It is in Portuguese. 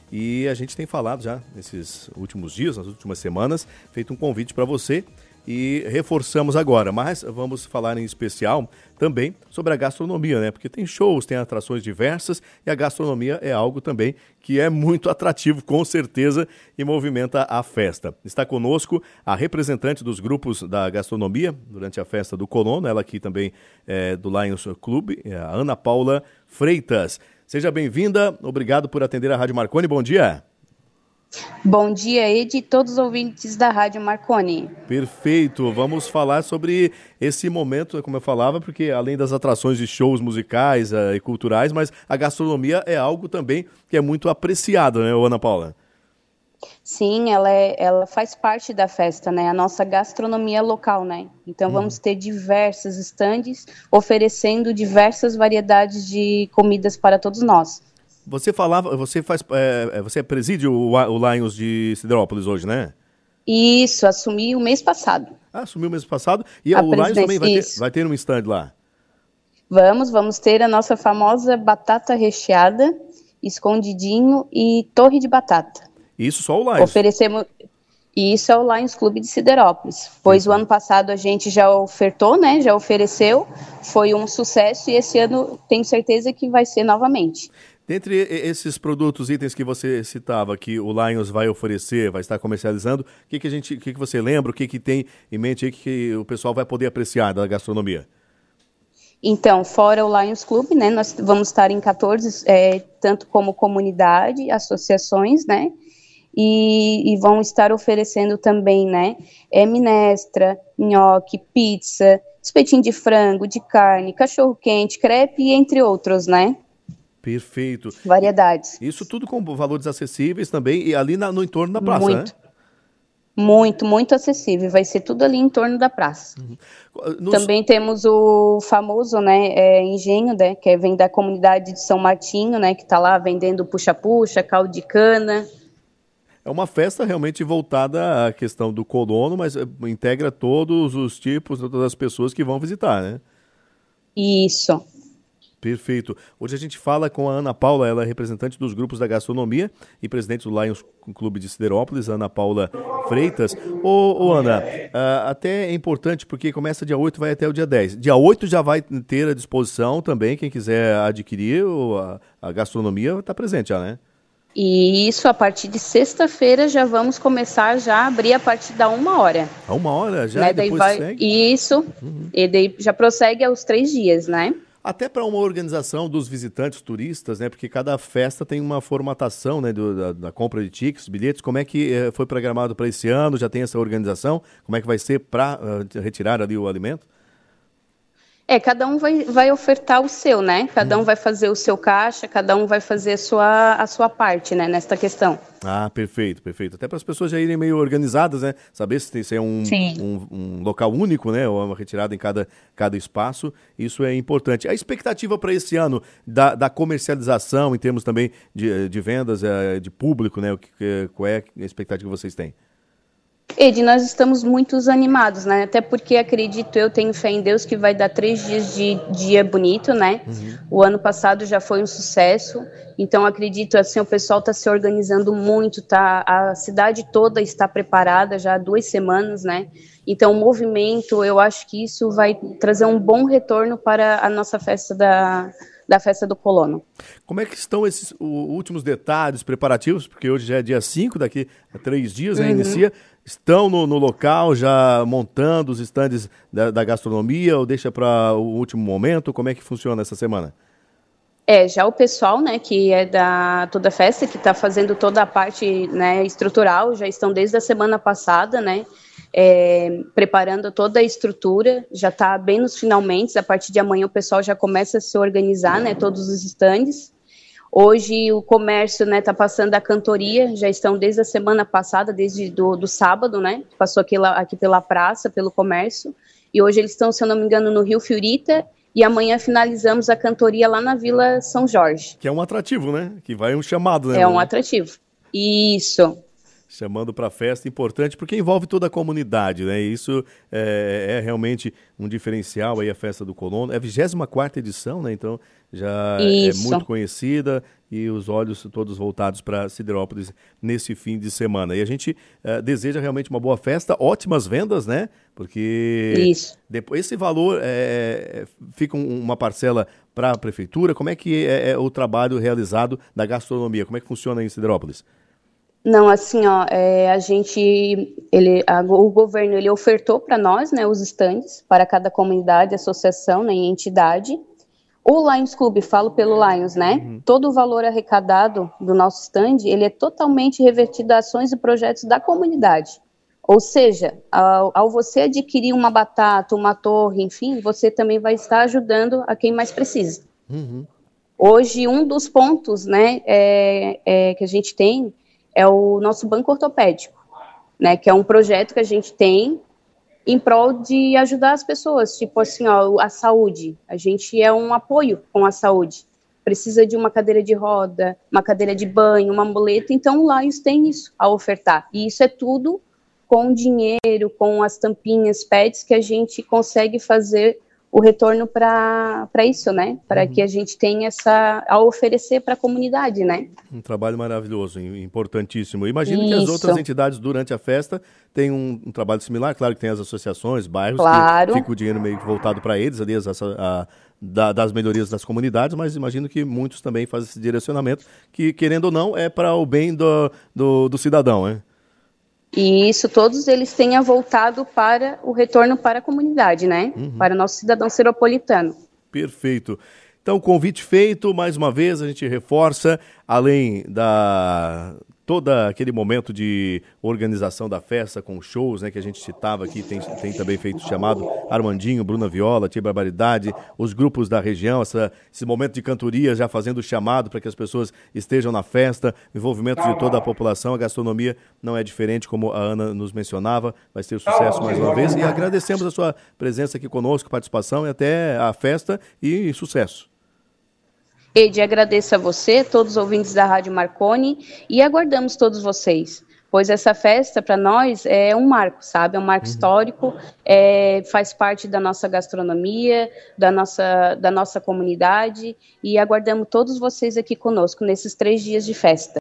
E a gente tem falado já nesses últimos dias, nas últimas semanas, feito um convite para você e reforçamos agora. Mas vamos falar em especial também sobre a gastronomia, né? Porque tem shows, tem atrações diversas e a gastronomia é algo também que é muito atrativo, com certeza, e movimenta a festa. Está conosco a representante dos grupos da gastronomia durante a festa do Colono, ela aqui também do Lions Club, a Ana Paula Freitas. Seja bem-vinda, obrigado por atender a Rádio Marconi, bom dia. Bom dia, Ed, e todos os ouvintes da Rádio Marconi. Perfeito, vamos falar sobre esse momento, como eu falava, porque além das atrações de shows musicais e culturais, mas a gastronomia é algo também que é muito apreciado, né, Ana Paula? Sim, ela faz parte da festa, né? A nossa gastronomia local, né? Então vamos ter diversos estandes oferecendo diversas variedades de comidas para todos nós. Você preside o Lions de Siderópolis hoje, né? Isso, assumi o mês passado. Assumiu o mês passado e o Lions também vai ter um stand lá. Vamos ter a nossa famosa batata recheada, escondidinho e torre de batata. Isso só o Lions? E isso é o Lions Clube de Siderópolis, pois o ano passado a gente já ofertou, né, já ofereceu, foi um sucesso e esse ano tenho certeza que vai ser novamente. Dentre esses produtos, itens que você citava, que o Lions vai oferecer, vai estar comercializando, o que você lembra, o que tem em mente aí que o pessoal vai poder apreciar da gastronomia? Então, fora o Lions Club, né, nós vamos estar em 14, tanto como comunidade, associações, né, e vão estar oferecendo também, né, minestra, nhoque, pizza, espetinho de frango, de carne, cachorro-quente, crepe e entre outros, né. Perfeito. Variedades. Isso tudo com valores acessíveis também e ali no entorno da praça, muito, né? Muito acessível. Vai ser tudo ali em torno da praça. Também temos o famoso, né, engenho, né, que vem da comunidade de São Martinho, né, que está lá vendendo puxa-puxa, caldo de cana. É uma festa realmente voltada à questão do colono, mas integra todos os tipos, todas as pessoas que vão visitar, né? Isso. Perfeito. Hoje a gente fala com a Ana Paula, ela é representante dos grupos da gastronomia e presidente do Lions Clube de Siderópolis, Ana Paula Freitas. Ana, até é importante porque começa dia 8 e vai até o dia 10. Dia 8 já vai ter à disposição também, quem quiser adquirir a gastronomia está presente já, né? E isso, a partir de sexta-feira já vamos começar já a abrir a partir da 1h. A 1h já? Né? E depois segue? Isso, e daí já prossegue aos 3 dias, né? Até para uma organização dos visitantes turistas, né? Porque cada festa tem uma formatação, né? Da compra de tickets, bilhetes. Como é que foi programado para esse ano? Já tem essa organização? Como é que vai ser para retirar ali o alimento? Cada um vai ofertar o seu, né? Cada um vai fazer o seu caixa, cada um vai fazer a sua parte, né? Nesta questão. Ah, perfeito. Até para as pessoas já irem meio organizadas, né? Saber se é um local único, né? Ou uma retirada em cada espaço. Isso é importante. A expectativa para esse ano da comercialização, em termos também de vendas, de público, né? Qual é a expectativa que vocês têm? Ed, nós estamos muito animados, né? Até porque tenho fé em Deus que vai dar 3 dias de dia bonito, né? O ano passado já foi um sucesso, então acredito, assim, o pessoal está se organizando muito, a cidade toda está preparada já há 2 semanas, né? Então o movimento, eu acho que isso vai trazer um bom retorno para a nossa festa da festa do Colono. Como é que estão esses últimos detalhes, preparativos? Porque hoje já é dia 5, daqui a 3 dias, né, inicia. Estão no local já montando os estandes da gastronomia ou deixa para o último momento? Como é que funciona essa semana? Já o pessoal, né, que é da toda a festa, que está fazendo toda a parte, né, estrutural, já estão desde a semana passada, né, preparando toda a estrutura, já está bem nos finalmente. A partir de amanhã o pessoal já começa a se organizar, né, todos os estandes. Hoje o comércio, né, tá passando a cantoria, já estão desde a semana passada, desde do sábado, né, passou aqui pela praça, pelo comércio, e hoje eles estão, se eu não me engano, no Rio Fiorita, e amanhã finalizamos a cantoria lá na Vila São Jorge. Que é um atrativo, né, que vai um chamado, né? É um atrativo, isso. Chamando para a festa, importante, porque envolve toda a comunidade, né? E isso é realmente um diferencial aí, a Festa do Colono. É a 24ª edição, né? Então, já Isso. é muito conhecida e os olhos todos voltados para Siderópolis nesse fim de semana. E a gente deseja realmente uma boa festa, ótimas vendas, né? Porque Isso. depois esse valor fica uma parcela para a prefeitura. Como é que é o trabalho realizado da gastronomia? Como é que funciona em Siderópolis? Não, assim, ó, o governo, ele ofertou para nós, né, os estandes para cada comunidade, associação, né, e entidade. O Lions Club, falo pelo Lions, né, todo o valor arrecadado do nosso stand, ele é totalmente revertido a ações e projetos da comunidade. Ou seja, ao você adquirir uma batata, uma torre, enfim, você também vai estar ajudando a quem mais precisa. Hoje, um dos pontos, né, que a gente tem é o nosso banco ortopédico, né, que é um projeto que a gente tem em prol de ajudar as pessoas, tipo assim, ó, a saúde. A gente é um apoio com a saúde. Precisa de uma cadeira de roda, uma cadeira de banho, uma muleta, então o Lions tem isso a ofertar. E isso é tudo com dinheiro, com as tampinhas, pads, que a gente consegue fazer o retorno para isso, né? Para que a gente tenha a oferecer para a comunidade, né? Um trabalho maravilhoso, importantíssimo. Imagino que as outras entidades durante a festa têm um trabalho similar. Claro que tem as associações, bairros, que fica o dinheiro meio que voltado para eles, ali, das melhorias das comunidades, mas imagino que muitos também fazem esse direcionamento, que, querendo ou não, é para o bem do cidadão, né? E isso, todos eles tenham voltado para o retorno para a comunidade, né? Para o nosso cidadão seropolitano. Perfeito. Então, convite feito, mais uma vez, a gente reforça, além todo aquele momento de organização da festa com shows, né, que a gente citava aqui, tem também feito chamado Armandinho, Bruna Viola, Tia Barbaridade, os grupos da região, esse momento de cantoria já fazendo o chamado para que as pessoas estejam na festa, envolvimento de toda a população, a gastronomia não é diferente, como a Ana nos mencionava, vai ser sucesso mais uma vez, e agradecemos a sua presença aqui conosco, participação, e até a festa e sucesso. Edi, agradeço a você, todos os ouvintes da Rádio Marconi, e aguardamos todos vocês, pois essa festa, para nós, é um marco, sabe? É um marco histórico, faz parte da nossa gastronomia, da nossa comunidade, e aguardamos todos vocês aqui conosco nesses 3 dias de festa.